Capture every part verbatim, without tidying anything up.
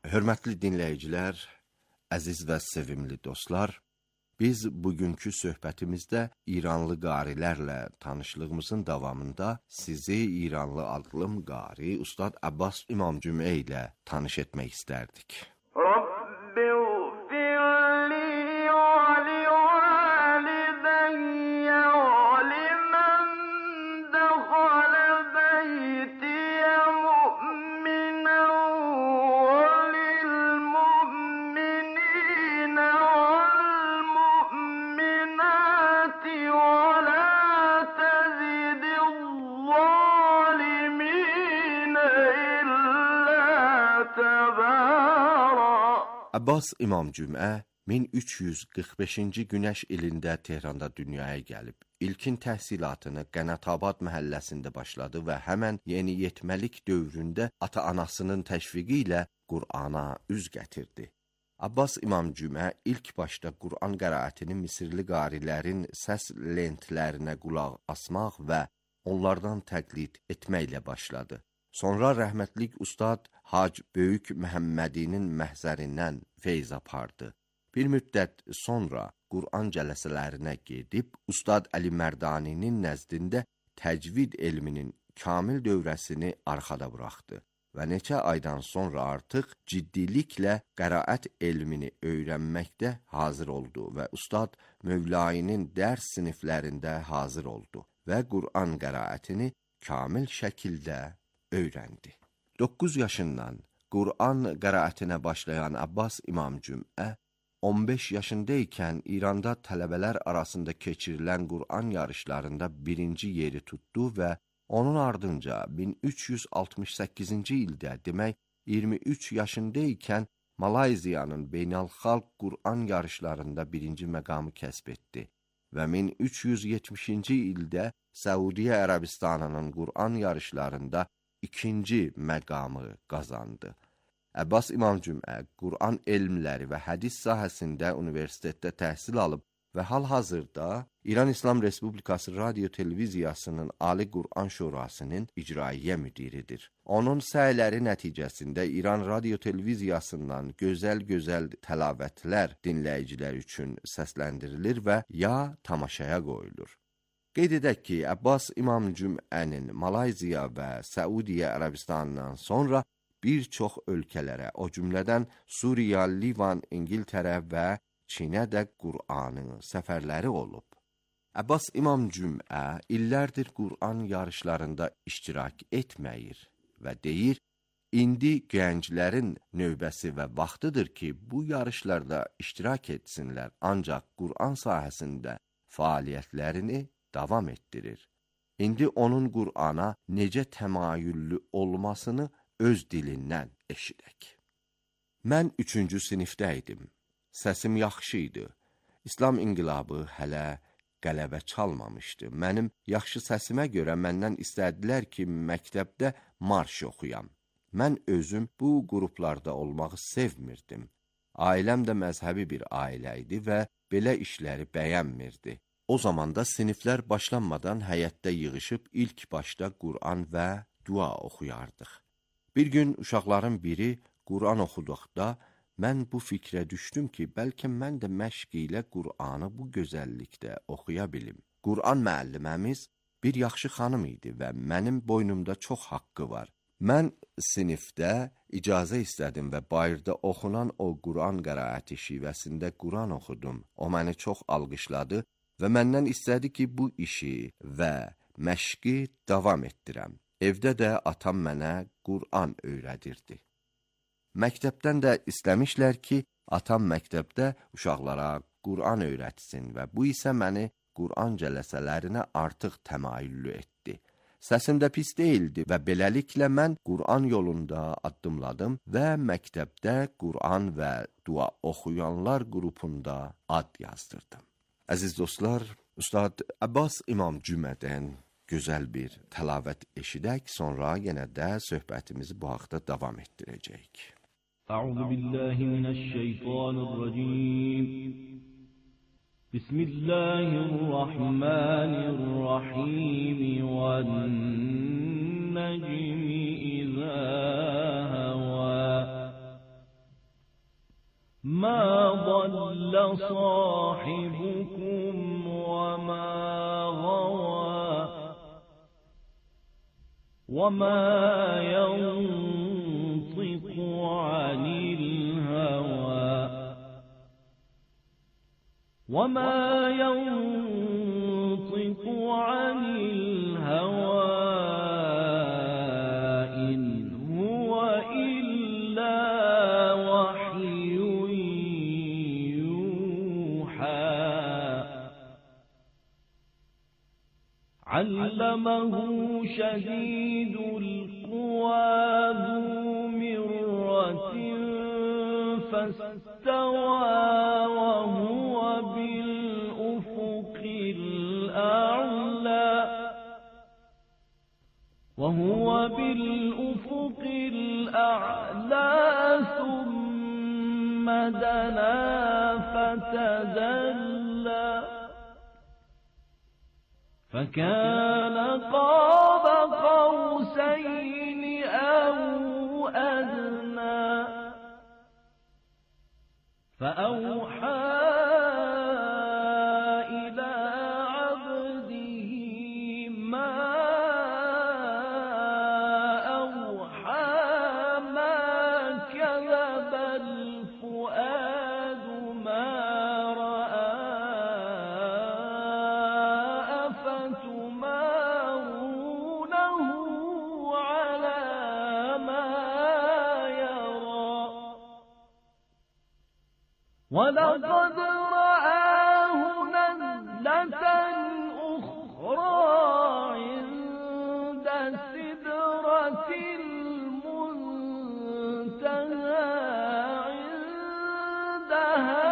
Hörmətli dinləyicilər, əziz və sevimli dostlar, biz bugünkü söhbətimizdə İranlı qarilərlə tanışlığımızın davamında sizi İranlı adlım qari Ustad Abbas İmamcümə ilə tanış etmək istərdik. Abbas İmamcümə min üç yüz qırx beşinci günəş ilində Tehranda dünyaya gəlib. İlkin təhsilatını Qənatabad məhəlləsində başladı və həmən yeniyetməlik dövründə ata-anasının təşviqi ilə Qur'ana üz gətirdi. Abbas İmamcümə ilk başda Qur'an qiraətini Misirli qarilərin səs lentlərinə qulaq asmaq və onlardan təqlid etməklə başladı. Sonra rəhmətlik Ustad Hac Böyük Məhəmmədinin məhzərindən feyz apardı. Bir müddət sonra Qur'an cələsələrinə gedib, Ustad Əli Mərdaninin nəzdində təcvid elminin kamil dövrəsini arxada buraxdı və neçə aydan sonra artıq ciddiliklə qəraət elmini öyrənməkdə hazır oldu və Ustad Mövlainin dərs siniflərində hazır oldu və Qur'an qəraətini kamil şəkildə öyrəndi. doqquz yaşından Qur'an qəraətinə başlayan Abbas İmamcümə on beş yaşındaykən İranda tələbələr arasında keçirilən Qur'an yarışlarında birinci yeri tutdu və onun ardınca min üç yüz altmış səkkizinci ildə, demək iyirmi üç yaşındaykən Malayziyanın beynəlxalq Qur'an yarışlarında birinci məqamı kəsb etdi və min üç yüz yetmişinci ildə Səudiyyə Ərəbistanının Qur'an yarışlarında ikinci məqamı qazandı. Abbas İmamcümə Qur'an elmləri və hədis sahəsində universitetdə təhsil alıb və hal-hazırda İran İslam Respublikası Radio Televiziyasının Ali Qur'an Şurasının icraiyyə müdiridir. Onun səyləri nəticəsində İran Radio Televiziyasından gözəl-gözəl təlavətlər dinləyicilər üçün səsləndirilir və ya tamaşaya qoyulur. Qeyd edək ki, Abbas İmamcümənin Malayziya və Səudiyyə Ərəbistanından sonra bir çox ölkələrə, o cümlədən Suriya, Livan, İngiltərə və Çinə də Qur'anın səfərləri olub. Abbas İmamcümə illərdir Qur'an yarışlarında iştirak etməyir və deyir, indi gənclərin növbəsi və vaxtıdır ki, bu yarışlarda iştirak etsinlər, ancaq Qur'an sahəsində fəaliyyətlərini davam etdirir. İndi onun Qur'ana necə təmayüllü olmasını öz dilindən eşidək. Mən üçüncü sinifdə idim. Səsim yaxşı idi. İslam inqilabı hələ qələbə çalmamışdı. Mənim yaxşı səsimə görə məndən istədilər ki, məktəbdə marş oxuyam. Mən özüm bu qruplarda olmağı sevmirdim. Ailəm də məzhəbi bir ailə idi və belə işləri bəyənmirdi. O zamanda siniflər başlanmadan həyətdə yığışıb ilk başda Qur'an və dua oxuyardıq. Bir gün uşaqların biri Qur'an oxuduqda mən bu fikrə düşdüm ki, bəlkə mən də məşq ilə Qur'anı bu gözəllikdə oxuya bilim. Qur'an müəlliməmiz bir yaxşı xanım idi və mənim boynumda çox haqqı var. Mən sinifdə icazə istədim və bayırda oxunan o Qur'an qəraəti şivəsində Qur'an oxudum. O məni çox alqışladı və məndən istədi ki, bu işi və məşqi davam etdirəm. Evdə də atam mənə Qur'an öyrədirdi. Məktəbdən də istəmişlər ki, atam məktəbdə uşaqlara Qur'an öyrətsin və bu isə məni Qur'an cələsələrinə artıq təmayüllü etdi. Səsim də pis deyildi və beləliklə mən Qur'an yolunda addımladım və məktəbdə Qur'an və dua oxuyanlar qrupunda ad yazdırdım. Əziz dostlar, Ustad Abbas İmamcümədən gözəl bir təlavət eşidək, sonra yenə də söhbətimizi bu haqda davam etdirəcəyik. Əuzu billahi minəşşeytanirracim. Bismillahirrahmanirrahim. Vən-necmi izə həvə. ما ضل صاحبكم وما غوى وما ينطق عن الهوى وما ينطق عن الهوى إن هو إلا وحي يوحى علمه شديد القوى ذو مرة فاستوى وهو بالأفق الأعلى وهو بالأفق الأعلى ثم دنا فتدلى فكان قاب قوسين أو أدنى فأوحى إلى عبده ما أوحى ما كذب الفؤاد ما رأى أفتمارونه على ما يرى ولقد رآه نزلة أخرى عند سدرة المنتهى عندها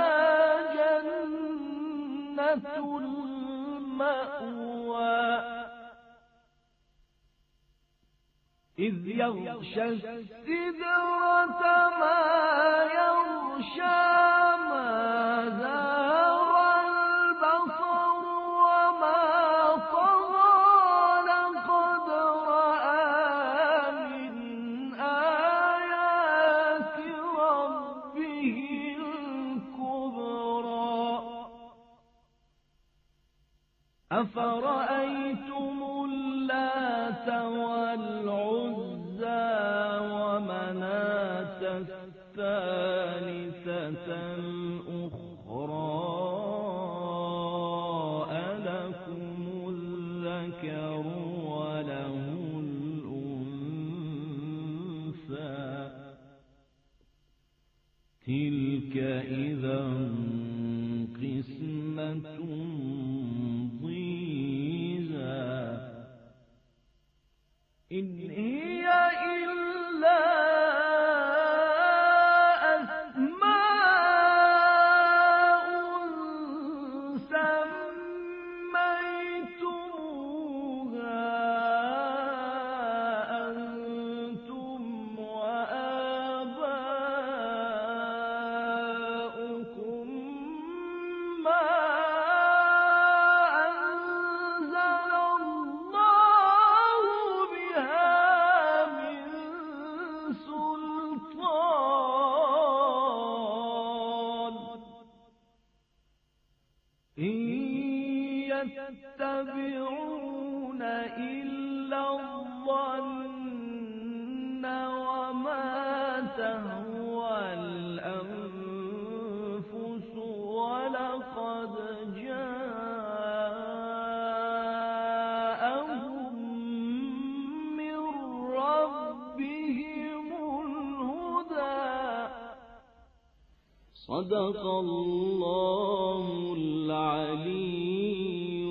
جنة المأوى إذ يغشى السدرة ما يغشى ما زاغ البصر وما طغى لقد رأى من آيات ربه الكبرى أفرأيتم اللات والعزى ومناة الثالثة الأخرى ألكم الذكر وله الأنثى تلك إذا قسمة ضيزى إن هي إلا أسماء سميتموها أنتم وآباؤكم ما أنزل الله بها من سلطان إن يتبعون إلا الظن وما تهوى الأنفس ولقد جاءهم من ربهم الهدى صدق الله العلي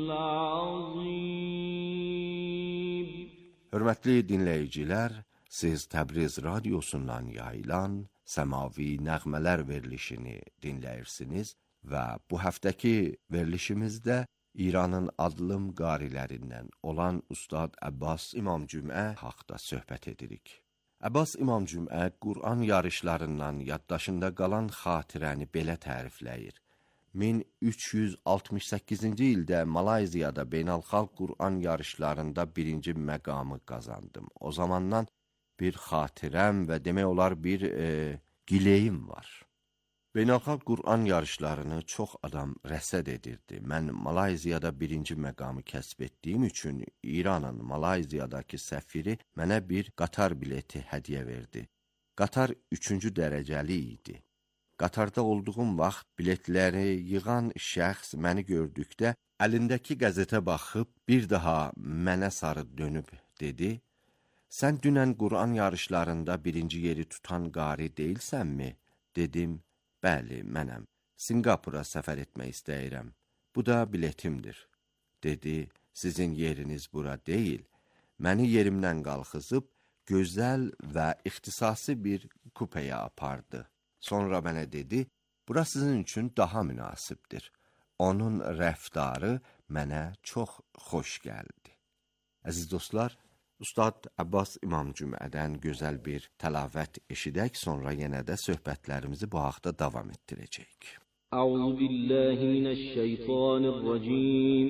العظيم. Hörmətli dinləyicilər, siz Təbriz radiosundan yayılan Səmavi Nəğmələr verilişini dinləyirsiniz və bu həftəki verilişimizdə İranın adlı qarilərindən olan Ustad Abbas İmamcümə haqda söhbət edirik. Abbas İmamcümə Qur'an yarışlarından yaddaşında qalan xatirəni belə tərifləyir. min üç yüz altmış səkkizinci ildə Malayziyada beynəlxalq Qur'an yarışlarında birinci məqamı qazandım. O zamandan bir xatirəm və demək olar bir e, gileyim var. Beynəlxalq Qur'an yarışlarını çox adam rəsəd edirdi. Mən Malayziyada birinci məqamı kəsb etdiyim üçün İranın Malayziyadakı səfiri mənə bir qatar bileti hədiyyə verdi. Qatar üçüncü dərəcəli idi. Qatarda olduğum vaxt biletləri yığan şəxs məni gördükdə əlindəki qəzetə baxıb bir daha mənə sarı dönüb dedi: "Sən dünən Qur'an yarışlarında birinci yeri tutan qari deyilsənmi?" Dedim: "Bəli, mənəm. Singapura səfər etmək istəyirəm. Bu da biletimdir." Dedi: "Sizin yeriniz bura deyil." Məni yerimdən qalxızıb gözəl və ixtisasi bir kupaya apardı. Sonra mənə dedi: "Bura sizin üçün daha münasibdir." Onun rəftarı mənə çox xoş gəldi. Əziz dostlar, Ustad Abbas İmamcümlədən gözəl bir təlavət eşidək, sonra yenə də söhbətlərimizi bu haqda davam etdirəcəyik. Əuzu billahi mineşşeytanirracim.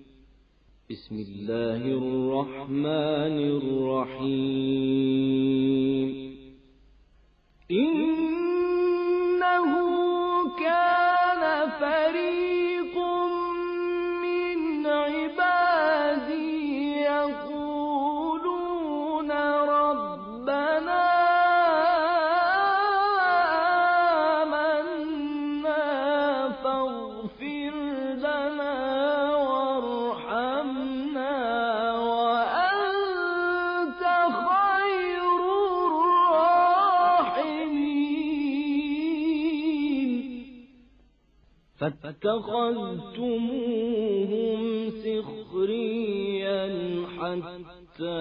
Bismillahirrahmanirrahim. İnnehu kâne ferîkum min ibâdî yekûlûne Rabbena âmennâ faghfir lana varhamna ve ente hayrur rahimin. فاتخذتموهم سخريا حتى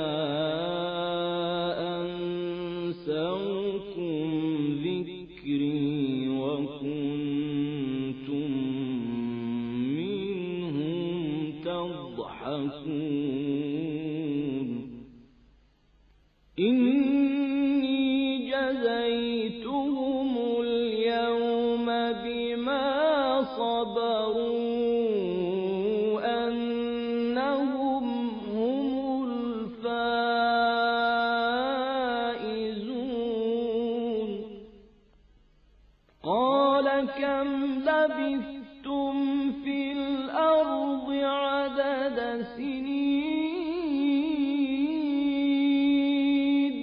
أنسوكم ذكري وكنتم منهم تضحكون. إني جزيتهم اليوم بما صبروا أنهم هم الفائزون. قال كم لبثتم في الأرض عدد سنين؟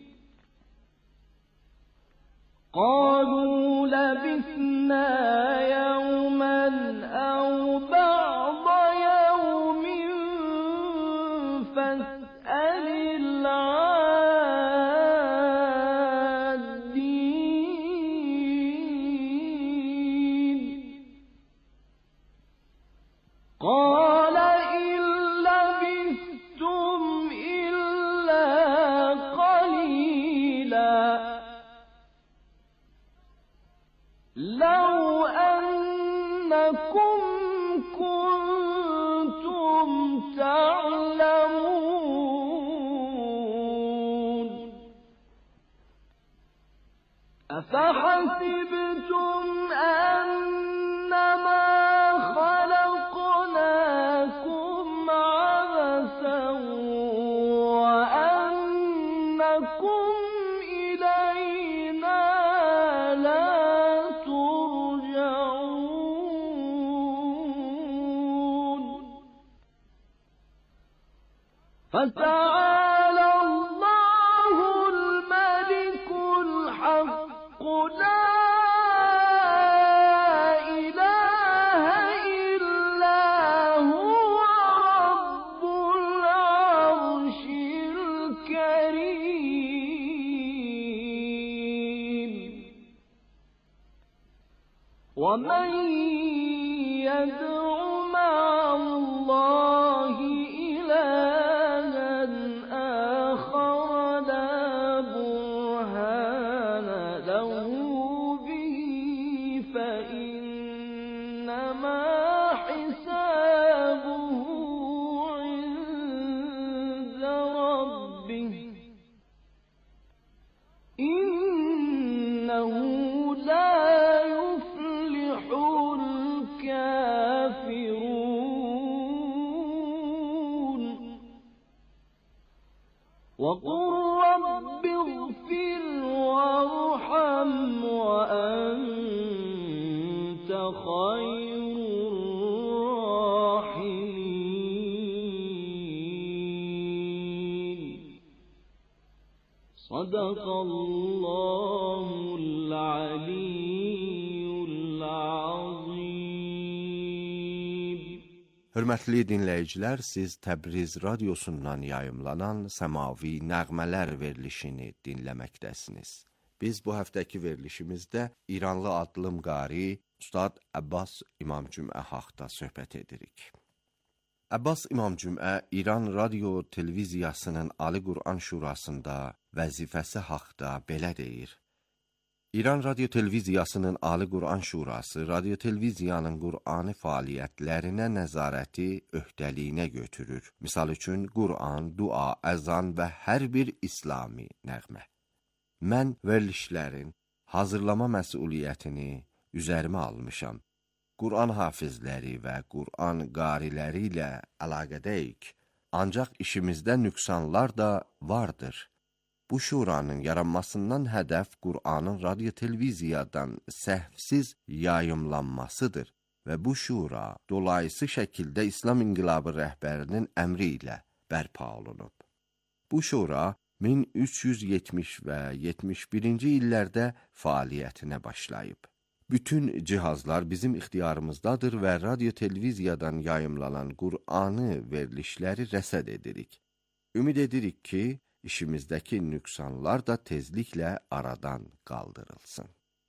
قالوا لبثنا يوما أو بعض يوم فاسأل العادين. قال إن لبثتم إلا قليلا لو أنكم كنتم تعلمون. أفحسبتم أنما خلقناكم عبثا وأنكم إلينا لا ترجعون. فتعالى الله الملك الحق لا إله إلا هو رب العرش الكريم. ومن يدع مع الله إلها آخر لا برهان له به فإنما حسابه عند ربه إنه لا يفلح الكافرون. وقل رب اغفر وارحم وأنت صدق الله العلي العظيم. Hörmətli dinləyicilər, siz Təbriz radiosundan yayımlanan Səmavi Nəğmələr verilişini dinləməkdəsiniz. Biz bu həftəki verilişimizdə İranlı adlım qari Ustad Abbas İmamcümə haqqında söhbət edirik. Abbas İmamcümə İran Radio Televiziyasının Ali Quran Şurasında vəzifəsi haqqında belə deyir. İran Radio Televiziyasının Ali Quran Şurası, Radio Televiziyanın Qur'ani fəaliyyətlərinə nəzarəti öhdəliyinə götürür. Misal üçün, Qur'an, dua, əzan və hər bir İslami nəğmə. Mən verilişlərin hazırlama məsuliyyətini üzərimə almışam. Qur'an hafizləri və Qur'an qariləri ilə əlaqədəyik. Ancaq işimizdə nüqsanlar da vardır. Bu şuranın yaranmasından hədəf Qur'anın radio televiziyadan səhvsiz yayımlanmasıdır və bu şura dolayısı şəkildə İslam İnqilabı rəhbərinin əmri ilə bərpa olunub. Bu şura min üç yüz yetmiş və yetmiş birinci illərdə fəaliyyətinə başlayıb. Bütün cihazlar bizim ixtiyarımızdadır və radio televiziyadan yayımlanan Qur'anı verilişləri rəsəd edirik. Ümid edirik ki, işimizdəki nüqsanlar da tezliklə aradan qaldırılsın.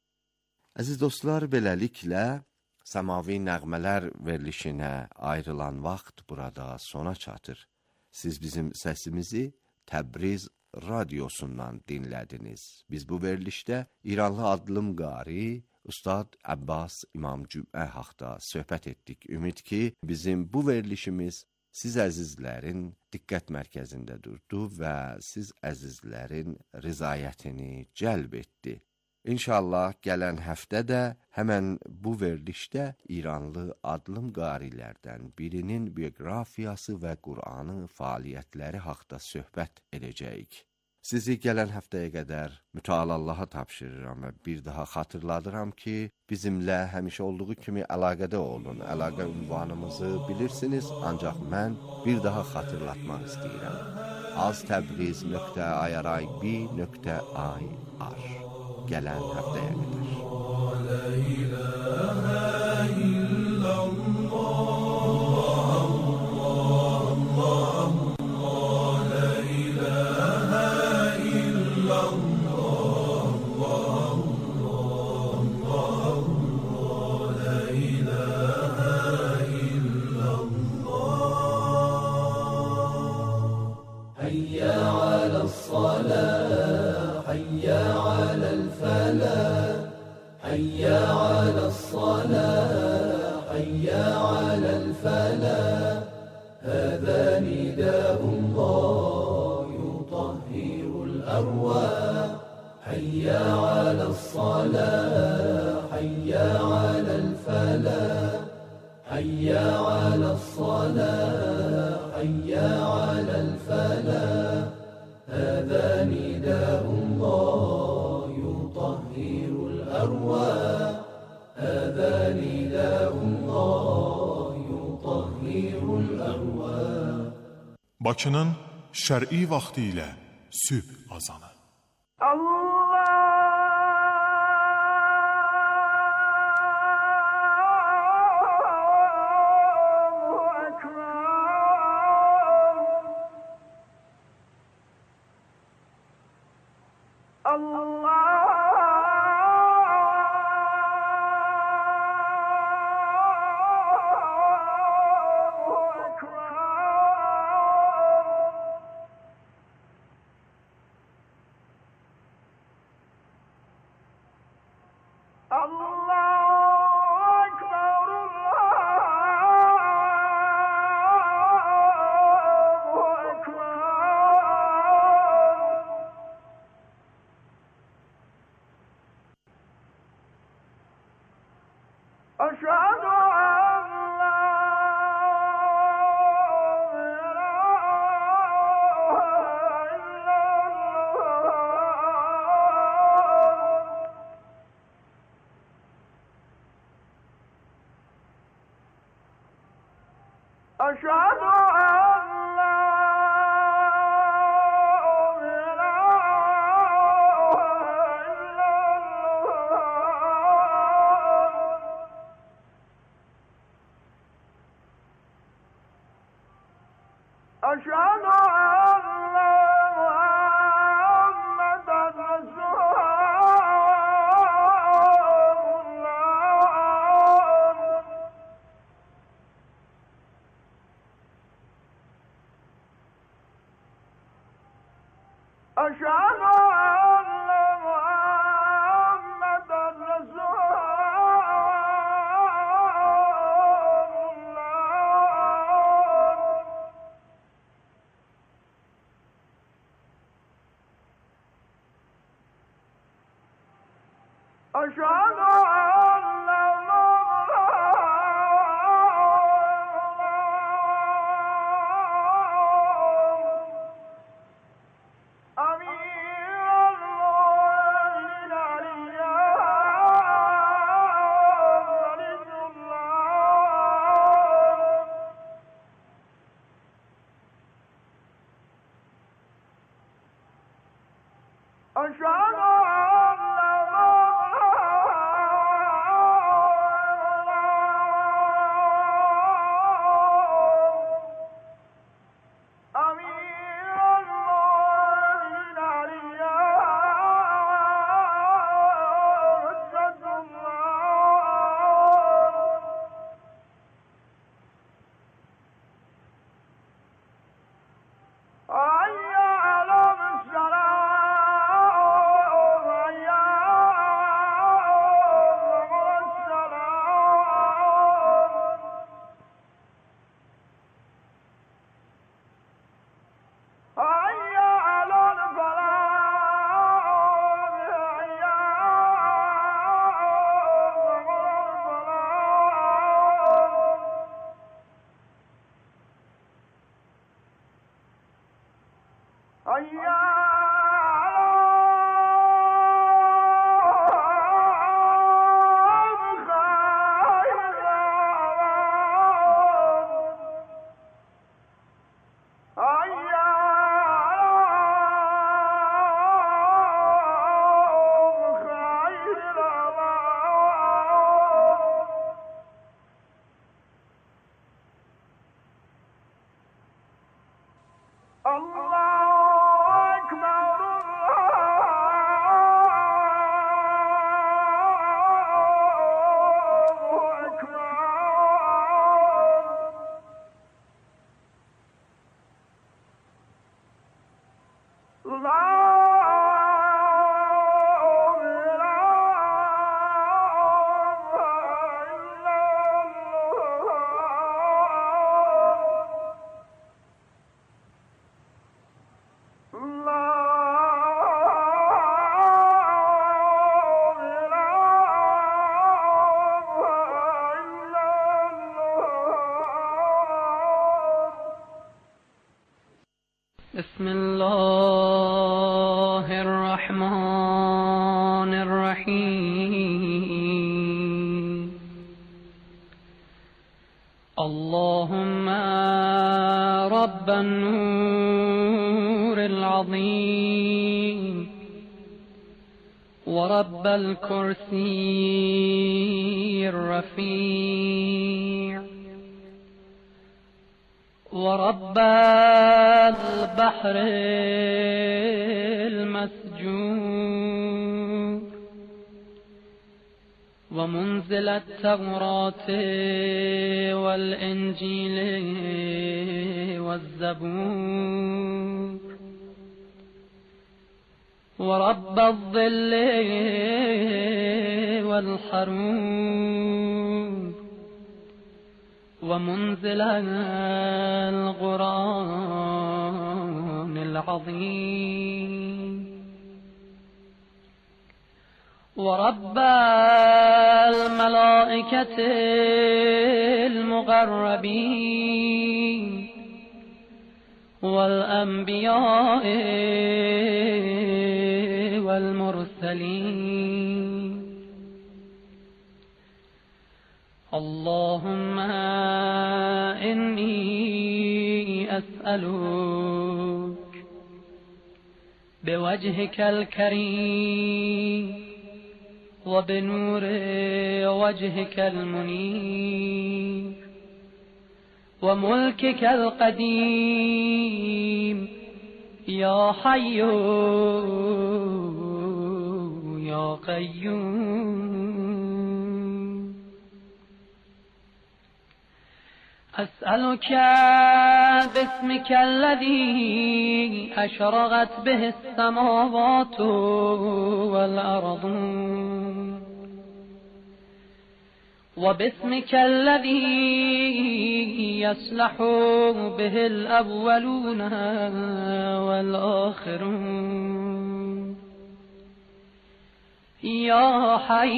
Əziz dostlar, beləliklə Səmavi Nəğmələr verilişinə ayrılan vaxt burada sona çatır. Siz bizim səsimizi Təbriz radiosundan dinlədiniz. Biz bu verilişdə İranlı adlım qari Ustad Abbas İmamcümə haqqında söhbət etdik. Ümid ki, bizim bu verilişimiz siz əzizlərin diqqət mərkəzində durdu və siz əzizlərin rizayətini cəlb etdi. İnşallah gələn həftə də həmən bu verilişdə İranlı adlım qarilərdən birinin bioqrafiyası və Qur'anın fəaliyyətləri haqqında söhbət edəcəyik. Sizi gələn həftəyə qədər mütəal Allaha tapşırıram və bir daha xatırladıram ki, bizimlə həmişə olduğu kimi əlaqədə olun. Əlaqə ünvanımızı bilirsiniz, ancaq mən bir daha xatırlatmaq istəyirəm. aztabriz nöqtə irib nöqtə ir. Gələn həftəyə qədər. La ilahe illallah. حي على الصلاة حي على الفلاح هذا نداء الله يطهر الأرواح حي على الصلاة حي على الفلاح حي على الصلاة حي على الفلاح هذا نداء الله يطهر الأرواح هذا نداء الله يطهر الأرواح. Bakının şər'i vaxtı ilə sübh azanı. Allah أشهد أن لا إله أشهد أن محمد رسول الله أشهد أن محمد رسول أشهد أن أمير المؤمنين علي رضي الله أشهد بسم الله الرحمن الرحيم اللهم رب النور العظيم ورب الكرسي الرفيع ورب البحر المسجور ومنزل التوراة والإنجيل والزبور ورب الظل والحرور ومنزل القرآن العظيم ورب الملائكة المقربين والأنبياء والمرسلين اللهم إني أسألك بوجهك الكريم وبنور وجهك المنير وملكك القديم يا حي يا قيوم. أسألك باسمك الذي أشرقت به السماوات والأرض، وباسمك الذي يصلح به الأولون والآخرون، يا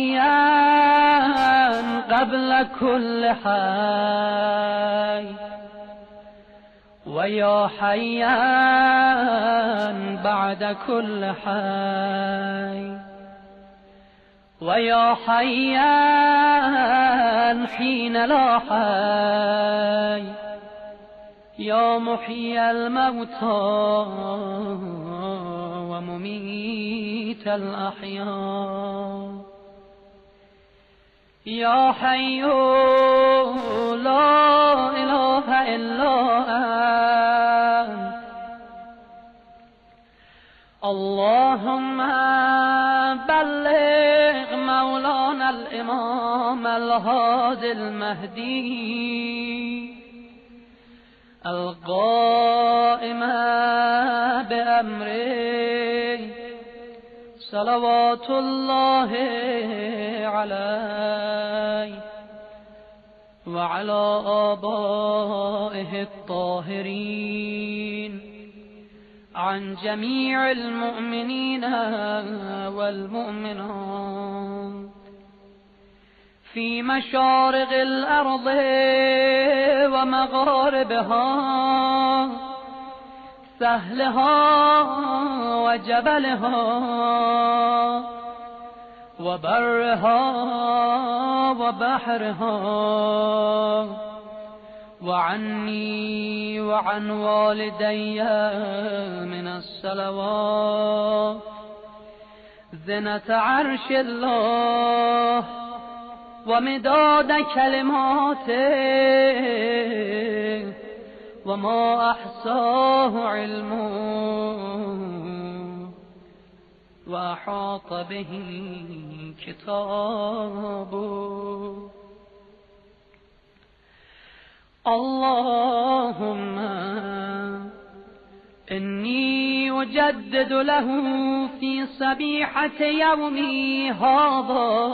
حيان قبل كل حي، ويا حيان بعد كل حي، ويا حيان حين لا حي، يا محيي الموتى ومميت الأحياء، يا حي لا إله إلا أنت. اللهم بلغ مولانا الإمام الهادي المهدي القائم بأمره صلوات الله عليه وعلى آبائه الطاهرين عن جميع المؤمنين والمؤمنات في مشارق الأرض ومغاربها، سهلها وجبلها وبرها وبحرها، وعني وعن والدي من الصلوات زنة عرش الله ومداد كلماته وما أحصاه علمه وأحاط به كتابه. اللهم إني أجدد له في صبيحة يومي هذا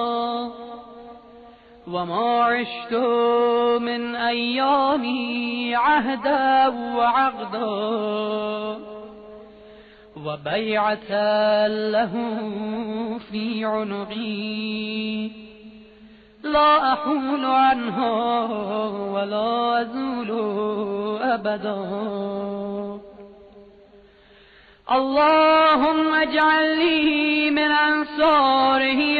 وما عشت من أيامي عهدا وعقدا وبيعة له في عنقي لا أحول عنها ولا أزول أبدا. اللهم اجعل لي من أنصاره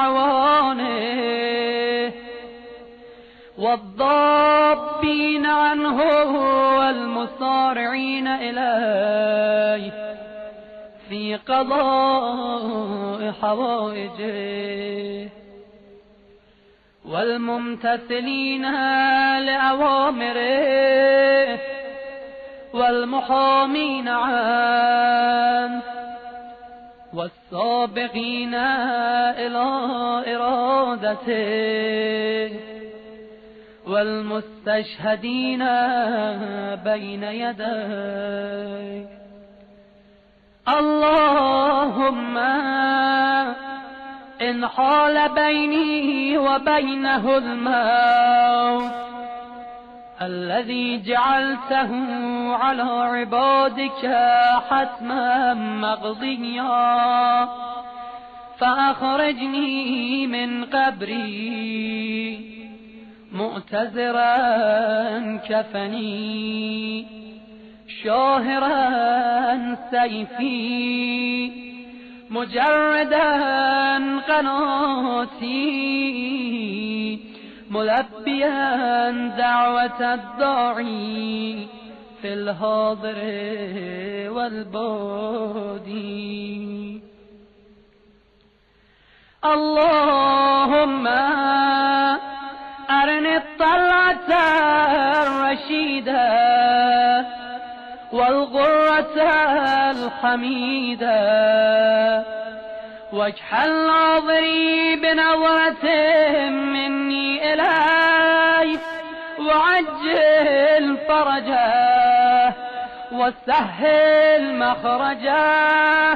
وأعوانه والضابين عنه والمصارعين إليه في قضاء حوائجه والممتثلين لأوامره والمحامين عنه والسابقين إلى إرادته والمستشهدين بين يديه. اللهم إن حال بيني وبينه الموت الذي جعلته على عبادك حتما مقضيا فأخرجني من قبري مؤتزرا كفني شاهرا سيفي مجردا قناتي ملبيا دعوة الداعي في الحاضر والبادي. اللهم أرني الطلعة والغرة الحميدة واجعل ناظري بنظرة مني إليه وعجل فرجه وسهل مخرجه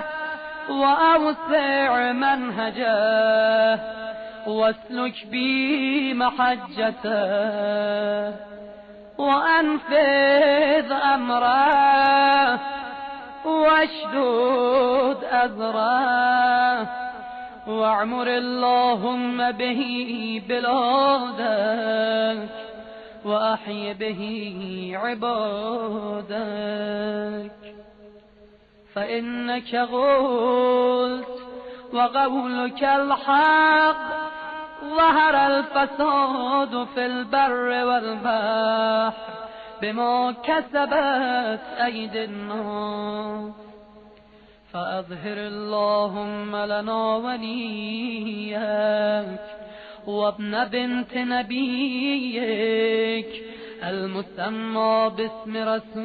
وأوسع منهجه واسلك بي محجته وأنفذ أمره واشدد أذره واعمر اللهم به بلادك وأحي به عبادك فإنك قلت وقولك الحق ظهر الفساد في البر والبحر بما كسبت أيدي الناس فأظهر اللهم لنا وليك وابن بنت نبيك المسمى باسم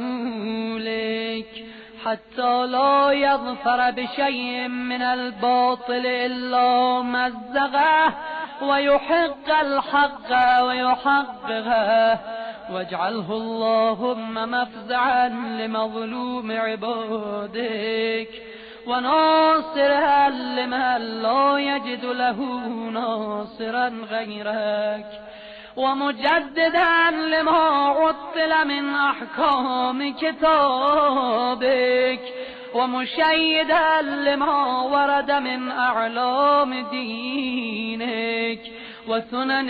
رسولك حتى لا يظفر بشيء من الباطل إلا مزغه ويحق الحق ويحققه واجعله اللهم مفزعا لمظلوم عبادك وناصرا لمن لا يجد له ناصرا غيرك ومجددا لما عطل من أحكام كتابك ومشيدا لما ورد من أعلام دينك وسنن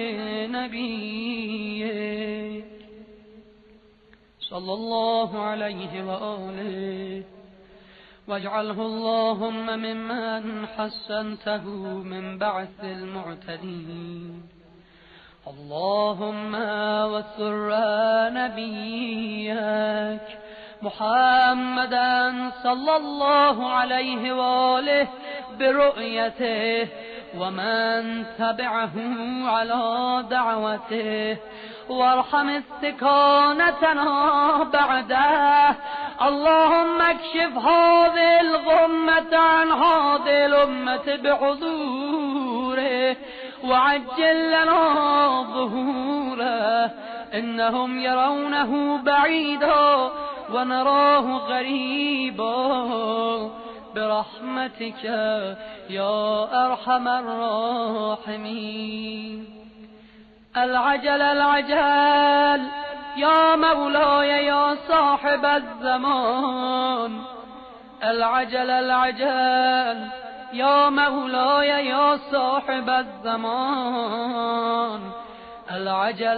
نبيك صلى الله عليه وآله واجعله اللهم ممن حسنته من بعث المعتدين اللهم وسر نبيك محمدا صلى الله عليه وآله برؤيته ومن تبعه على دعوته وارحم استكانتنا بعده اللهم اكشف هذه الغمة عن هذه الأمة بحضوره وعجل لنا ظهوره إنهم يرونه بعيدا ونراه غريبا برحمتك يا أرحم الراحمين العجل العجل يا مولاي يا صاحب الزمان العجل العجل يا مولاي يا صاحب الزمان العجل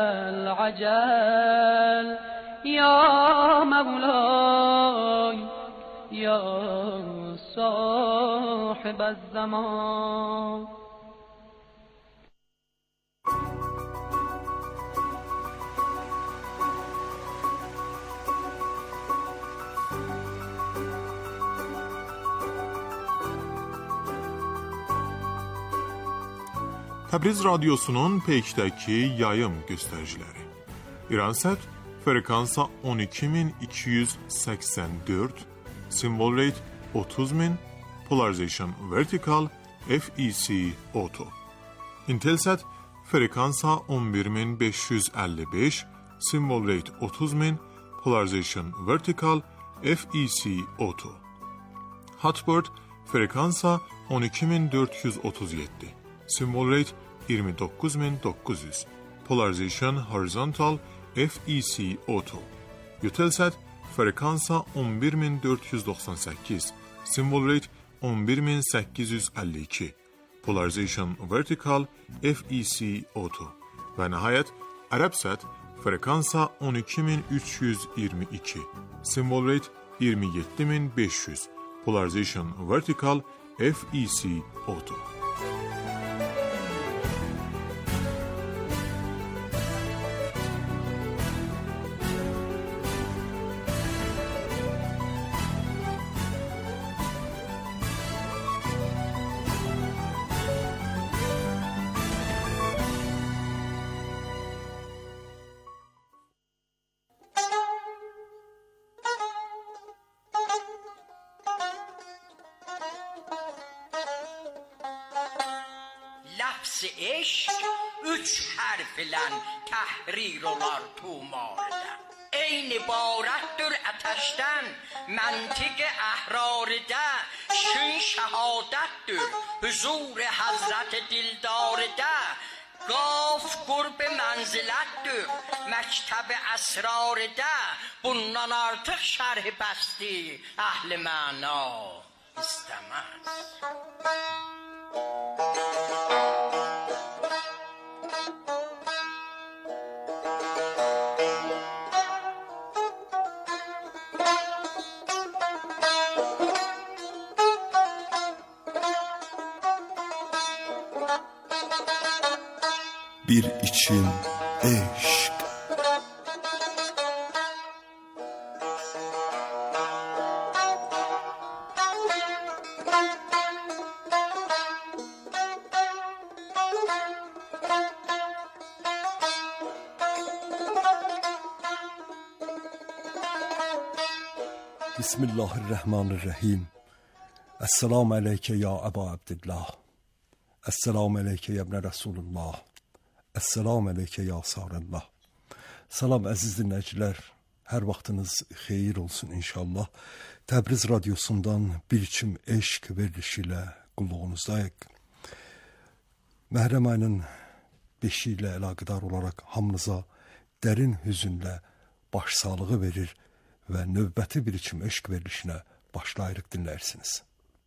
العجل يا مولاي يا صاحب الزمان. Təbriz Radyosu'nun peykdəki yayım göstəriciləri. İransat frekansa on iki min iki yüz səksən dörd, symbol rate otuz min, polarization vertical, F E C auto. Intelsat frekansa on bir min beş yüz əlli beş, symbol rate otuz min, polarization vertical, F E C auto. Hotbird frekansa on iki min dörd yüz otuz yeddi, symbol rate iyirmi dokuz min dokuz yüz, polarization horizontal, F E C auto. Eutelsat frekansa on bir min dörd yüz doxsan səkkiz, symbol rate on bir min səkkiz yüz əlli iki, polarization vertical, F E C auto. Və nəhayət Arabsat frekansa on iki min üç yüz iyirmi iki, symbol rate iyirmi yeddi min beş yüz, polarization vertical, F E C auto. Rəqs eşq üç hərflə təhrir olar tumarda. Eyni ibarətdir ətəşdən, məntiq əhrarıdə, şün şəhadətdir, huzur Həzrət Dildarıdə. Qaf qurb mənzilətdir, məktəb əsrarıdə, bundan artıq şərh bəsti əhl-i məna istəməz. Bir için eşk. Bismillahirrahmanirrahim. Esselamu aleyke ya Eba Abdillah. Esselamu aleyke ya ibne Resulullah. Esselamu aleyke ya Sarallah. Salam əziz dinləyicilər. Hər vaxtınız xeyir olsun inşallah. Təbriz radyosundan bir içim eşq verilişi ilə qulluğunuzdayıq. Məhrəm ayının beşi ilə əlaqədar olaraq hamınıza dərin hüzünlə başsağlığı verir və növbəti bir içim eşq verilişinə başlayırıq, dinləyirsiniz.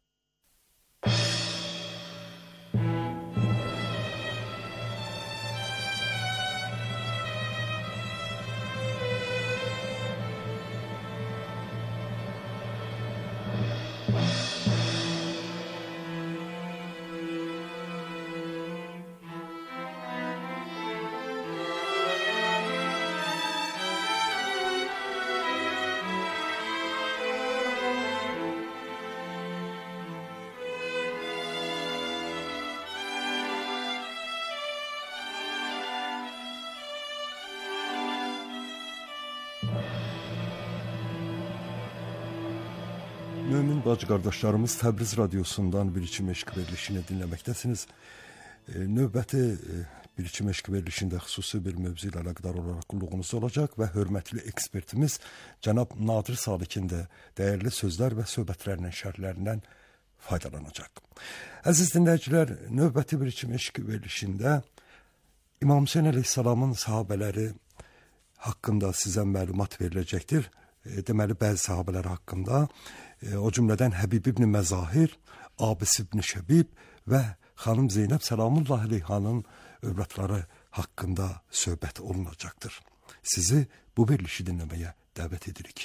Mömin bacı qardaşlarımız, Təbriz radyosundan bir içim eşq verilişini dinləməkdəsiniz. E, növbəti e, bir içim eşq verilişində xüsusi bir mövzu ilə əlaqədar olaraq qulluğunuzda olacaq və hörmətli ekspertimiz cənab Nadir Salikin də dəyərli sözlər və söhbətlərinin şərhlərindən faydalanacaq. Əziz dinləyicilər, növbəti bir içim eşq verilişində İmam Hüseyn əleyhissalamın sahabələri haqqında sizə məlumat veriləcəkdir. E, deməli, bəzi sahabələr haqqında, e, o cümlədən Həbib ibn Məzahir, Abis ibn Şəbib və xanım Zeynəb Səlamullah əleyhanın övladları haqqında söhbət olunacaqdır. Sizi bu verilişi dinləməyə dəvət edirik.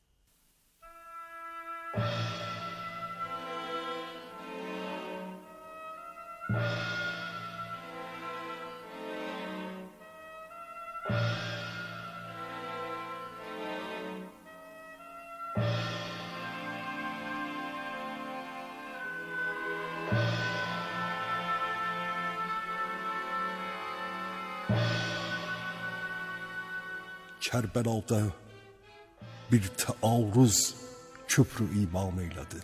Kərbəlada bir təarruz köprü iman eylədi.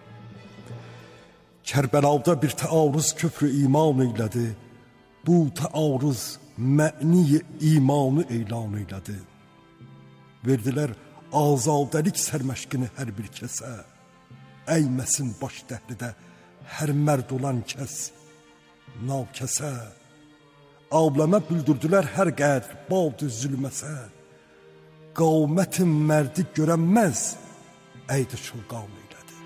Kərbəlada bir təarruz köprü iman eylədi. Bu təarruz mə'ni imanı elan eylədi. Verdilər azadəlik sərməşqini hər bir kəsə. Əyməsin baş dəhlidə hər mərd olan kəs. Navkəsə. Avləmə büldürdülər hər qədr baldı zülməsə. Qavmətin mərdi görənməz, əydə şulqam eylədi.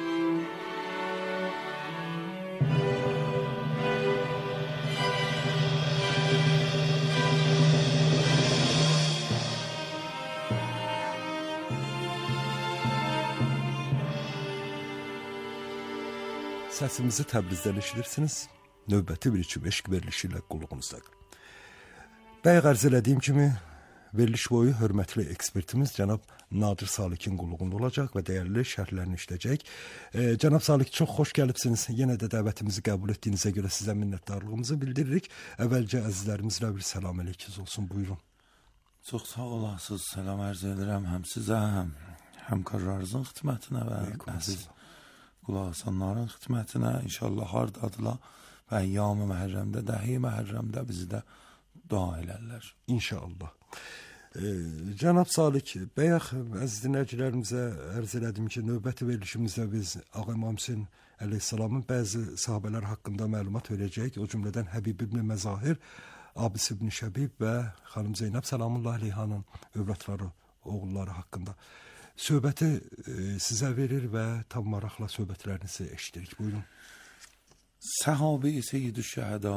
Səsimizi Təbrizdən eşidirsiniz. Növbəti bir içim eşq verilişi ilə qulluğunuzda. Bəyə arz elədiyim kimi, veriliş boyu hörmətli ekspertimiz cənab Nadir Salikin qulluğunda olacaq və dəyərli şərhlərini işləyəcək. E, cənab Salik, çox xoş gəlibsiniz. Yenə də dəvətimizi qəbul etdiyinizə görə sizə minnətdarlığımızı bildiririk. Əvvəlcə əzizlərimizlə bir salam əleyküz olsun, buyurun. Çox sağ olasınız, salam ərz edirəm həm sizə, həm həmkarlarınızın xidmətinə və əziz qulaq asanların xidmətinə. İnşallah hardadılar və əyyam-ı məhərrəmdə, dəhi məhərrəmdə bizi də dua elərlər. İnşallah. Ee, Cənab Salik, bayaq əziz dinləyicilərimizə ərz elədim ki, növbəti verilişimizdə biz Ağa İmam Hüseyn əleyhissalamın bəzi sahabələr haqqında məlumat verəcəyik. O cümlədən Həbib ibn Məzahir, Abis ibn Şəbib və xanım Zeynəb Səlamullahi əleyhanın övladları, oğulları haqqında. Söhbəti e, sizə verir və tam maraqla söhbətlərinizi eşidirik. Buyurun. Səhabe-i Seyyid-ü Şəhəda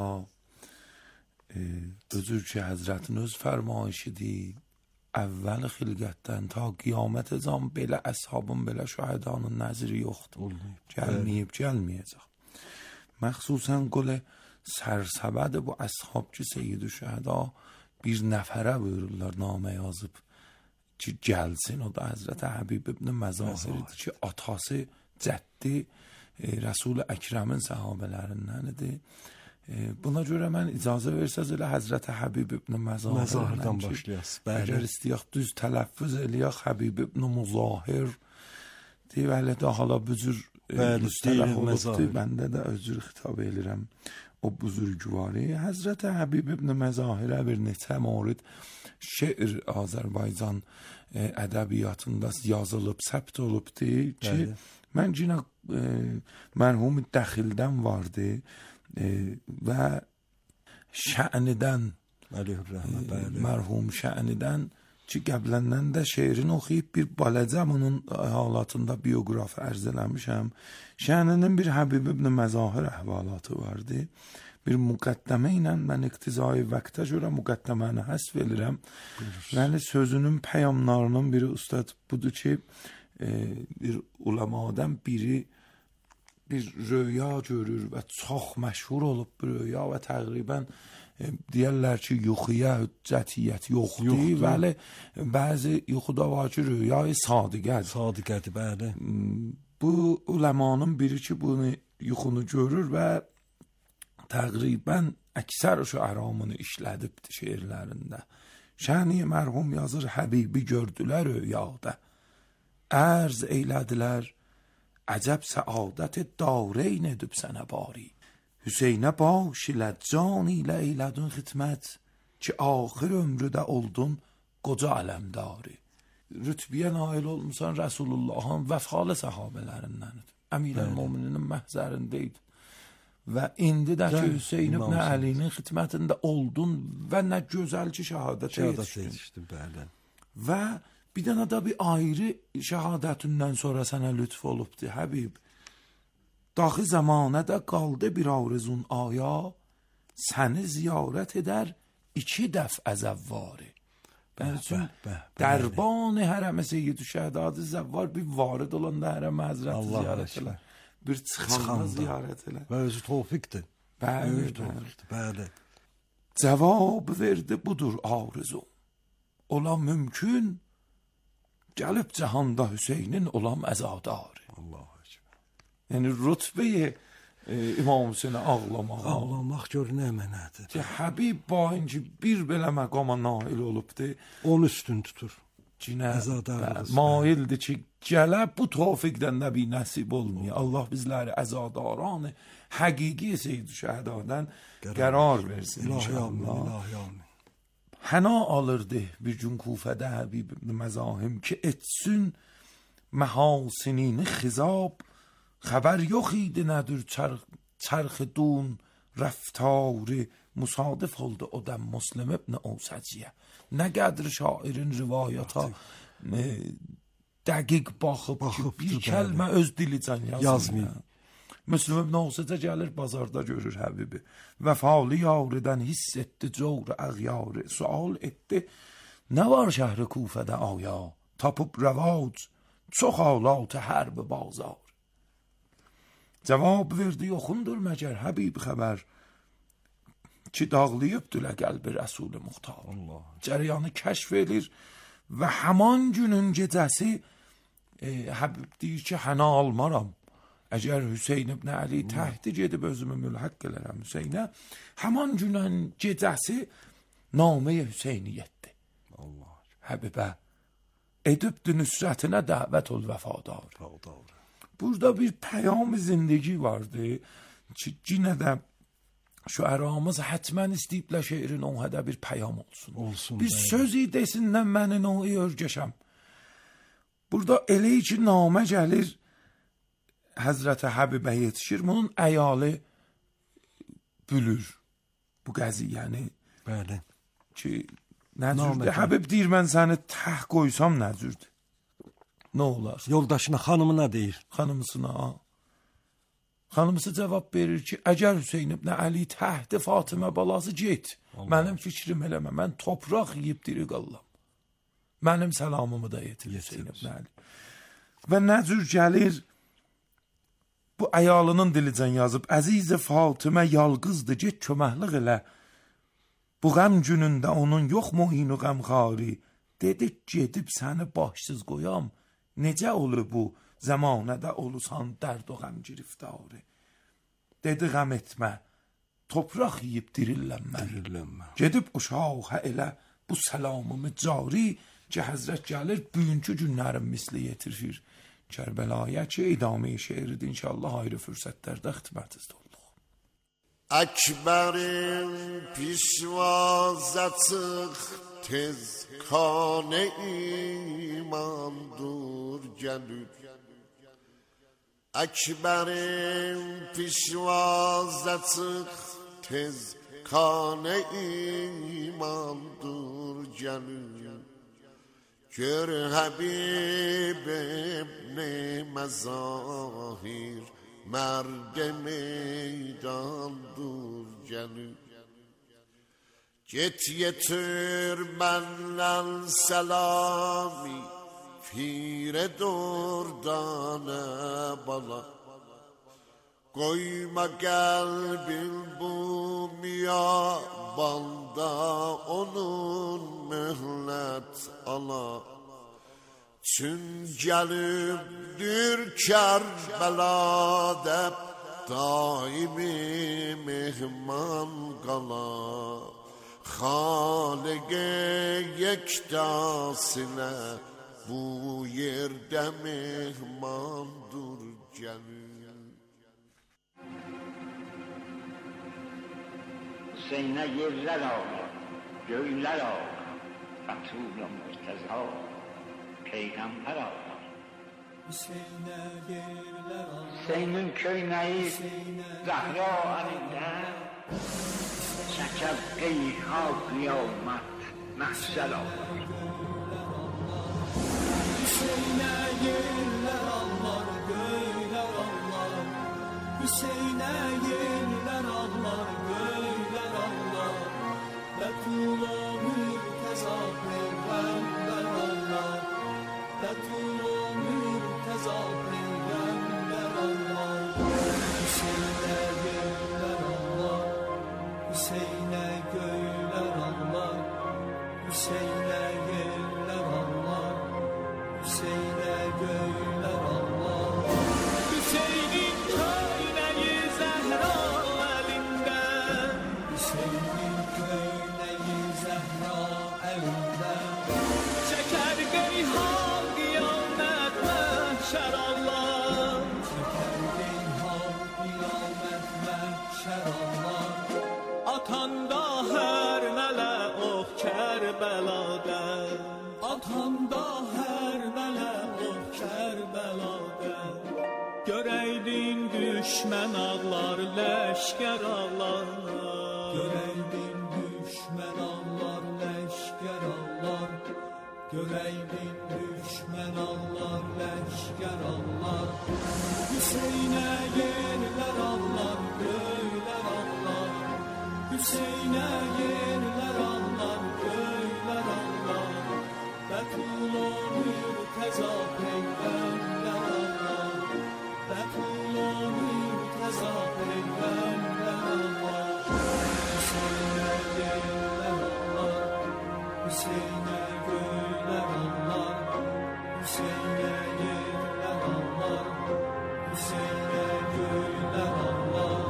buzurg ki həzrətin öz fərmayişidir. Əvvəl xilqətdən ta qiyamət ezan belə əshabın, belə şəhədanın nəziri yoxdur. Gəlməyib, gəlməyəcək. Məxsusən qol sərsəbəd bu əshab ki, Seyyid-ü Şəhəda bir nəfərə buyururlar, namə yazıb ki, gəlsin. O da Həzrət Həbib ibn Məzahirdir ki, atası, cəddi Rəsul-i Əkrəmin səhabələrindəndir. Buna görə mən icazə versəz elə Həzrət Həbib ibn Məzahirdən başlayasız. Əgər istəyək düz tələffüz eləyək Həbib ibn Muzahir deyilə də hala büzür müstələh olubdur. Bəndə də özür xitab elirəm o buzurgvari. Həzrət Həbib ibn Məzahirə bir neçə morid şeir Azərbaycan ədəbiyyatında yazılıb, səbt olubdur ki, mən cinə mərhum Dəxildən vardı və Şə'nidən, mərhum Şə'nidən ki, qəbləndən də şeirini oxuyub bir baləcəm onun halatında bioqrafi ərz eləmişəm. Şə'ninin bir Həbib ibn Məzahir əhvalatı vardı. Bir müqəddəmə ilə mən iqtizai vəqtə görə müqəddəməni həsv edirəm. Yəni sözünün pəyamlarının biri ustad budur ki, bir ulamadan biri bir röya görür və çox məşhur olub bir röya və təqribən deyərlər ki, yuxuya hüccətiyyət yoxdur, vəli bəzi yuxuda var ki, röyayı sadiqədir. Sadiqədir, bəli. Bu uləmanın biri ki, bunu yuxunu görür və təqribən əksər şüəramını işlədibdir şeirlərində. Şəni mərhum yazır, Həbibi gördülər röyada, ərz eylədilər, əcəb səadət dareyn edib sənə bari. Hüseynə baş ilə can ilə eylədin xidmət ki, axır ömrüdə oldun qoca aləmdari. Rütbiyə nail olmuşsan Rəsulullahın vəfalı səhabələrindən. Əmir-el-Mömininin məhzərindəydi. Və indi də ki, Hüseyn ibn Əlinin xidmətində oldun və nə gözəl ki, şəhadətə yetişdin. Və bir dənə də bir ayrı şəhadətindən sonra sənə lütf olubdur, Həbib. Daxı zamanədə qaldı bir arzun aya, səni ziyarət edər iki dəf əzəvvari. Bəlkə dərban hərəm Seyyid-ü Şəhdadı zəvvar bir varid olanda hərəm həzrəti ziyarət elər. Bir çıxanda ziyarət elər. Və özü tofiqdir. Bəli, bəli. Cavab verdi budur arzu. Ola mümkün gəlib cəhanda Hüseynin olam əzadari. Allahəkbər. Yəni rütbəyə e, İmam Hüseynə ağlamaq. Ağlamaq gör nə mənədir. Ki, Həbib bain ki, bir belə məqama nail olubdur. Onu üstün tutur. Cinə əzadarlıq. Maildir ki, gələ bu tofiqdən də bir nəsib olmuyor. Allah bizləri əzadaranı həqiqi Seyyid-i Şəhdadan qərar versin. İlahi amin, ilahi amin. Həna alırdı bir gün Kufədə Həbib ibn Məzahim ki, etsin məhasinini xizab, xəbər yox idi nədir çərx dun rəftarı, musadif oldu o da Müslim ibn Osəciyə. Nə qədər şairin rivayata dəqiq baxıb ki, bir kəlmə öz dilicən yazmıyor. Müslüm ibn Osəcə gəlir bazarda görür Həbibi. Vəfalı yavridən hiss etdi cavr əğyarı. Sual etdi, nə var şəhri Kufədə aya? Tapıb rəvac, çox ağlatı hərb bazar. Cavab verdi, yoxundur məgər Həbib xəbər ki, dağlayıbdülə qəlbi Rəsul-i Muxtar. Cəryanı kəşf edir və həman günün gecəsi e, Həbib deyir ki, həna almaram. Əgər Hüseyn ibn Əli təhdid edib özümü mülhəq elərəm Hüseynə, həman günün gecəsi naməyə Hüseyni yetdi. Allah. Həbibə edibdi nüsrətinə dəvət ol vəfadar. Burada bir pəyam zindagi vardı ki, yenə də şüəramız hətmən istəyiblər şeirin o hədə bir pəyam olsun. Olsun. Bir sözü desinlər mənin o örgəşəm. Burada elə ki namə gəlir Həzrət Həbibə yetişir, bunun əyalı bülür bu qəziyyəni. Bəli. Ki nə cürdür? Həbib deyir mən səni təh qoysam nə cürdür? Nə olar? Yoldaşına, xanımına deyir. Xanımısına. Xanımısı cavab verir ki, əgər Hüseyn ibn Əli təhdi Fatimə balası get. Allah. Mənim fikrim eləmə, mən topraq yiyib diri qallam. Mənim səlamımı da yetir Hüseyn ibn Əli. Və nə cür gəlir, bu əyalının dilicən yazıb, əziz Fatimə yalqızdır, get köməklik elə. Bu qəm günündə onun yox muhinu qəmxari, dedi gedib səni başsız qoyam, necə olur bu? Zəmanədə olusan dərd o qəm giriftarı. Dedi qəm etmə, topraq yiyib dirillənmə. Dirillənmə. Gedib uşaq elə bu səlamımı cari ki, Həzrət gəlir, bugünkü günlərin misli yetirir. Kərbəlaya ki, idame-i şeiridir. İnşallah ayrı fürsətlərdə xidmətinizdə olduq. Əkbərin pişvazəçıq tez kanə imandur gəlür. Əkbərin pişvazəçıq tez kanə imandur gəlür. Gör Həbib ibn Məzahir mərd meydandur gəlür. Get yetir məndən səlami Pire durdane bala. Koyma kalbin bu miyabanda onun mehnet ala. Çün gelibdir Kerbela'da daimi mehman kala. Halige yektasine bu yerde mehmandur gönül. Hüseyin'e yerler ağlar, göğler ağlar, Fatul-u Murteza, Peygamber ağlar. Hüseyin'in köyneyi Zahra elinde, çeker qeyha kıyamet, mahşer ağlar. Hüseyin'e yerler ağlar, göyler ağlar. Hüseyin'e yerler ağlar, göyler ağlar. Betula Mürteza peygamber ağlar. Betula Mürteza peygamber ağlar. Hüseyin'e yerler ağlar, Hüseyin'e göyler ağlar. Hüseyin'e yerler ağlar, Hüseyin'e göyler Allah. Hüseyin'in köyneyi Zehra elinde. Hüseyin'in köyneyi Zehra elinde. Çeker geyhan kıyamet mahşer Allah. Çeker geyhan kıyamet mahşer Allah. Atanda her mele oh Kerbela'da. Atanda her mele oh Kerbela'da. Göreydin düşmen ağlar, leşker ağlar. Göreydin düşmen ağlar, leşker ağlar. Göreydin düşmen ağlar, leşker ağlar. Hüseyin'e yerler ağlar, göyler ağlar. Hüseyin'e yerler ağlar, göyler ağlar. Betula Mürteza peygamber ağlar. Betula Mürteza peygamber ağlar. Hüseyin'e yerler ağlar, Hüseyin'e göyler ağlar. Hüseyin'e yerler ağlar, Hüseyin'e göyler ağlar.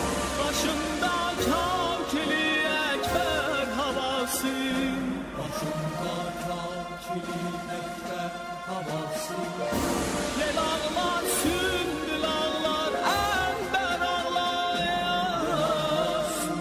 Başında kakili ekber havası. Başında kakili ekber havası. Yel ağlar, sümbül ağlar, ember ağlar.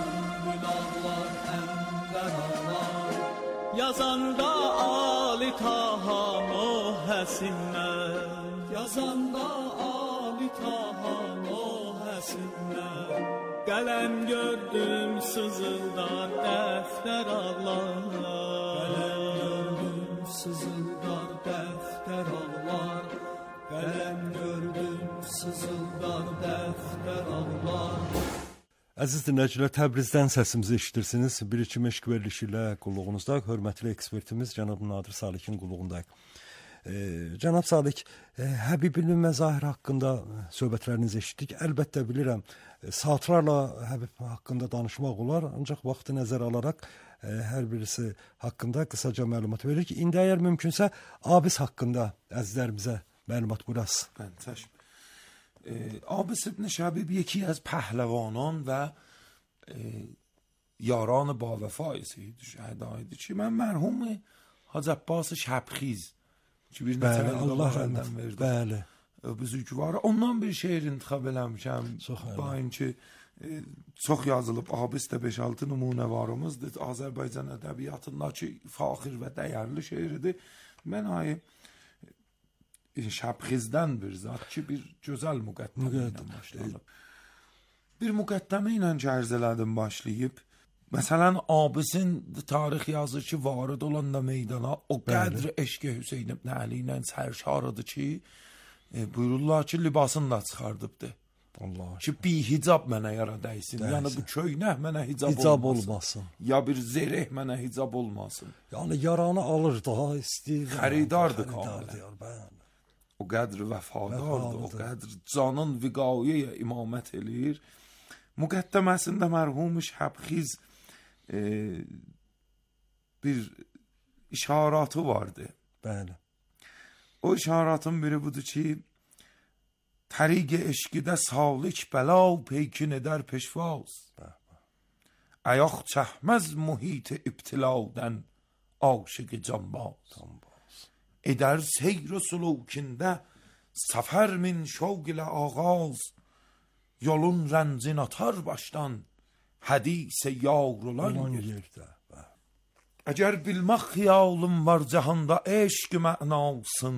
Taha Muhsin mən, yazanda Ali Taha Muhsin mən. Qələm gördüm sızıldar dəftər ağlar. Qələm gördüm sızıldar dəftər ağlar. Qələm gördüm sızıldar dəftər ağlar. Əziz dinləyicilər, Təbrizdən səsimizi eşidirsiniz. Bir iki meşq verilişi ilə qulluğunuzda hörmətli ekspertimiz cənab Nadir Salikin qulluğundayıq. E, cənab Salik, e, Həbibin məzahir haqqında söhbətlərinizi eşitdik. Əlbəttə bilirəm, e, saatlarla Həbib haqqında danışmaq olar, ancaq vaxtı nəzərə alaraq e, hər birisi haqqında qısaca məlumat veririk. İndi əgər mümkünsə, Abis haqqında əzizlərimizə məlumat buyurasınız. Mən çəşm. عابس ابن شبیب یکی از پهلوانان و یاران با وفای سید شهدایdi ki, mən mərhum Hacı Abbas Şəbxiz ki, bir neçə Allah rəhmət verdi. Bəli. Büzükvarı. Ondan bir şeir intikhab eləmişəm. Bayın ki, çox yazılıb. Abis də beş altı nümunəvarımızdır. Azərbaycan ədəbiyyatındakı faxir və dəyərli şeiridir. Mən ayı Şəbxizdən bir zat ki, bir gözəl müqəddəmə ilə başlayıb. Bir müqəddəmə ilə cərz elədim başlayıb. Məsələn, Abisin tarix yazır ki, varid olanda meydana o qədr eşq Hüseyn ibn Əli ilə sərşarıdır ki, e, buyururlar ki, libasını da çıxardıbdır. Allah. Ki, bir hicab mənə yara dəysin. Dəysin. Yəni, bu köynək mənə hicab, hicab olmasın. olmasın. Ya bir zereh mənə hicab olmasın. Yəni, yaranı alır, daha istəyir. Xəridardır kamilən. O qədr vəfadardır, o qədr canın viqayəyə imamət eləyir. Müqəddəməsində mərhum Şəbxiz e, bir işaratı vardı. Bəli. O işaratın biri budur ki, təriq eşqidə salik bəla peykin edər peşvaz. Ayaq çəkməz muhit ibtiladən aşıqı canbaz. Eder seyr-i sulukinde sefer min şevk ile ağaz, yolun rəncin atar baştan hadis-i yar olan yerde. Eğer bilmək xiyalım var cahanda eşq mənasın,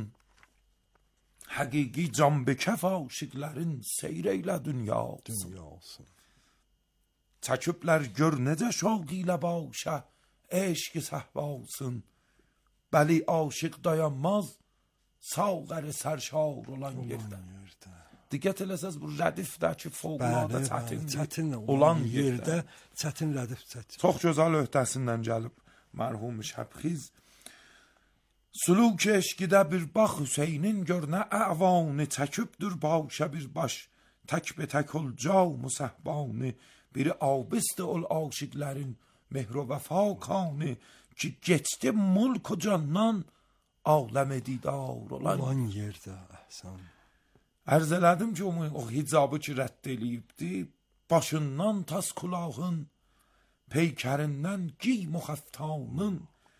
həqiqi can bekəf aşıqların seyreylə dünyasın. Çəkiblər gör necə şevk ile başa eşq səhvasın. Bəli aşık dayanmaz, sağları sərşar olan yerdə. Diqqət eləsəz, bu rədifdəki fövqəladə çətin olan yerdə, çətin rədif çətin. Çox gözəl öhdəsindən gəlib mərhum Şəbxiz. Suluk eşqidə bir bax Hüseynin görünə əvanı çəkibdür başa bir baş. Tək be tək ol cavmu səhbanı, biri abist ol aşıqlərin mehru vəfa kanı. Ki geçti mulk o candan aləm-i didar olan, olan yerdə. Əhsən. Ərz elədim ki, o, o hicabı ki rədd eləyibdi, başından tas kulağın, peykərindən giy muxəftanın,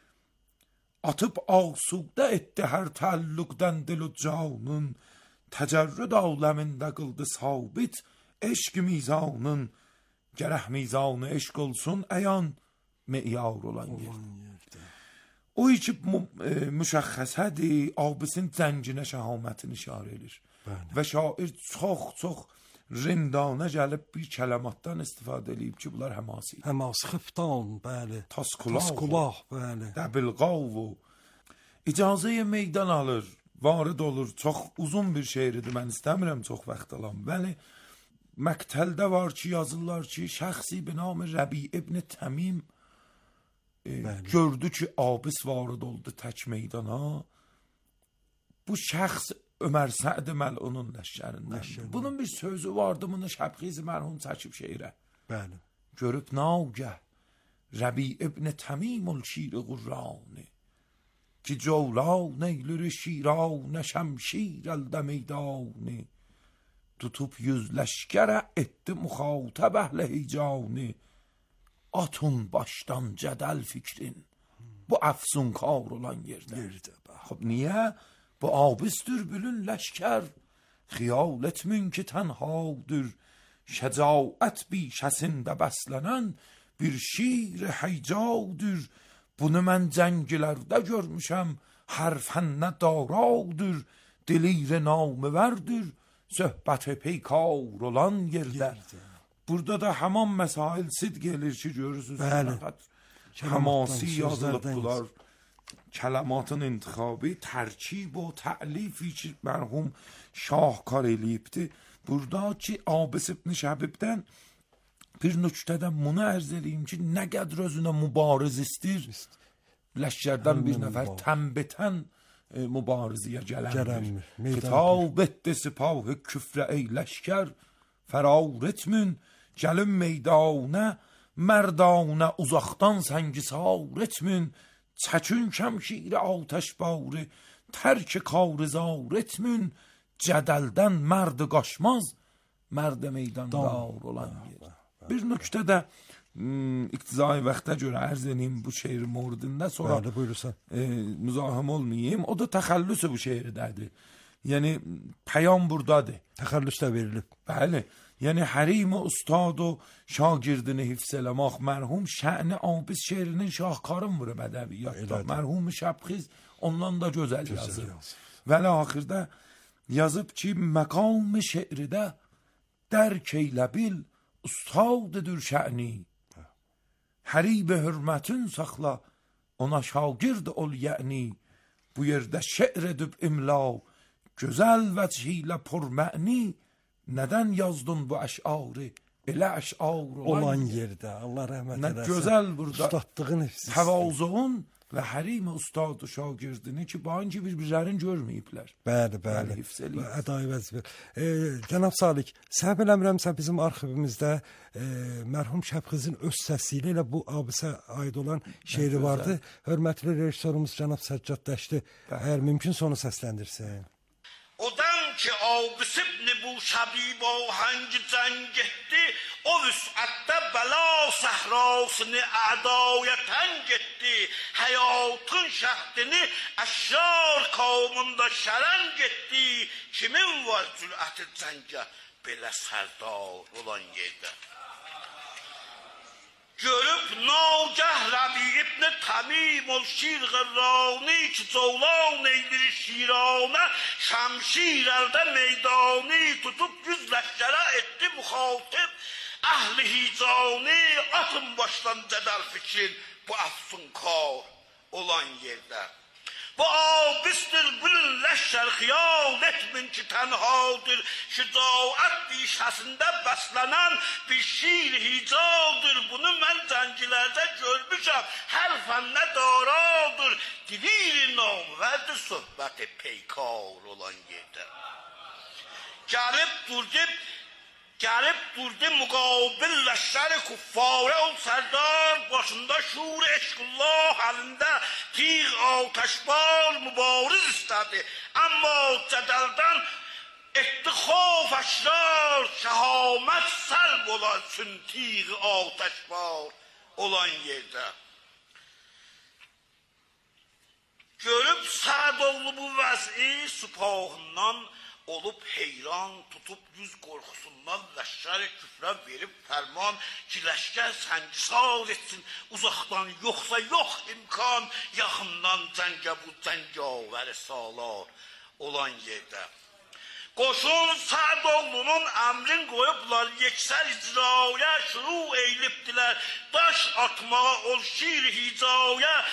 atıb asudə etdi hər təllüqdən dil-u canın, təcərrüd aləmində qıldı sabit eşq mizanın, gərək mizanı eşq olsun əyan meyar olan yerdə. O iki e, müşəxxəsədir, Abisin zənginə şəhamətini işarə edir. Bəli. Və şair çox-çox rindana gəlib bir kələmatdan istifadə edib ki, bunlar həmasi. Həmasi, xıftan, bəli. Taskulah, Taskulah bəli. Dəbilqav. İcazəyə meydan alır, varid olur. Çox uzun bir şeiridir, mən istəmirəm çox vaxt alam. Bəli, məktəldə var ki, yazırlar ki, şəxsi binamı Rəbi ibn Təmim e, gördü ki, Abis varid oldu tək meydana. Bu şəxs Ömər Səd Məlunun ləşkərindən. Bunun bir sözü vardı, bunu Şəbxiz mərhum çəkib şeirə. Bəli. Görüb nagah Rəbi ibn Təmimul şir qurrani ki cavlan eylir şiran şəmşir əldə meydani tutub yüz ləşkərə etdi muxatab əhlə hicani atun başdan cədəl fikrin bu əfsunkar olan yerdə. Yerdə. Xub niyə? Bu abistir bülün ləşkər xiyal etmin ki tənhadır şəcaət bişəsində bəslənən bir şir heycadır Bunu mən cəngilərdə görmüşəm, hər fənnə daradır, dilir namıvərdir, söhbət peykar olan yerdə. Burada da haman məsail sidq gelir ki, görürsünüz. Bəli. Həmasi yazılıbdılar. Kələmatın intihabı, tərkib o tə'lifi ki, mərhum Şahkar eləyibdi. Burada ki, Abis ibn Şəbibdən bir nöqtədən bunu ərz edeyim ki, nə qədər özünə mübariz istir, ləşkərdən bir nəfər tənbətən e, mübariziyə gələndir. Xitab etdi sipahı küfrə ey ləşkər, fərar etmün, gəlin meydanə, mərdanə uzaqdan səngisar etmün, çəkün kəmşiri atəş bağrı, tərk karizar etmün, cədəldən mərd qaşmaz, mərd meydandar olan yer. Bir nöqtə də iqtizai vaxta görə ərz edeyim bu şeir mordində, sonra Bəli, buyursan. E, müzahim olmayayım. O da təxəllüsü bu şeirdədir. Yəni pəyam burdadır. Təxəllüs də verilib. Bəli. Yəni hərim ustad o şagirdini hifz eləmək, mərhum şə'ni Abis şeirinin Şahkarın vurub ədəbiyyatda. Mərhum Şəbxiz ondan da gözəl yazır. Vəli axırda yazıb ki, məqam şeirdə dərk eylə bil, ustadıdır şə'ni. Hərib hürmətin saxla, ona şagird ol yə'ni. Bu yerdə şeir edib imla, gözəl vəcilə pürmə'ni. Nədən yazdın bu əşarı? Elə əşar olan yerdə. Allah rəhmət nə eləsin. Gözəl burada. Ustadlığın hifzisi. Təvazuun və hərim ustad və şagirdini ki, bancı bir-birlərini görməyiblər. Bəli, bəli. Hifz eləyib. Ədai vəzifə. E, Cənab Salik, səhv eləmirəmsə bizim arxivimizdə e, mərhum Şəbxizin öz səsi ilə bu Abisə aid olan şeiri vardı. Hörmətli rejissorumuz Cənab Səccad Dəşti, əgər mümkünsə onu səsləndirsin. Odan ki Abis ibn bu şəbib o hangi cəng etdi, o vüsətdə bəla səhrasını ədaya təng etdi, həyatın şəhdini əşrar qavmında şərəng etdi, kimin var cürəti cəngə belə sərdar olan yerdə. Görüb nagah Rəbi ibn Təmim ol şir qırrani ki cavlan eydir şiranə, şəmşir əldə meydani tutub yüz ləhkərə etdi müxatib, əhli hicani atın başdan cədəl fikrin bu əfsunkar olan yerdə. Bu abistir bilin leşşer xiyal etmin ki tenhadır, şücaat dişəsində bəslənən bir şiir hicaldır. Bunu mən zəncilərdə görmüşəm, hər fənnə daradır. Dilir namverdi söhbəti peykar olan yerdə. Gəlib durdu, gəlib durdu muqabil leşşer kuffare ol sərdar, başında şuur eşqullah əlində tiğ ateşbar mübariz istədi. Amma cədəldən etdi xof əşrar, şəhamət səlb olasın tiğ ateşbar olan yerdə. Görüb Sədoğlu bu vəzi süpahından olub heyran, tutub yüz qorxusundan ləşkər-i küfrə verib fərman ki, ləşkər səngisar etsin uzaqdan, yoxsa yox imkan, yaxından cəngə bu cəngavəri salar olan yerdə. Qoşun Sədoğlunun əmrin qoyublar, yeksər icraya şuru eylibdilər, daş atmağa ol şir hicaya,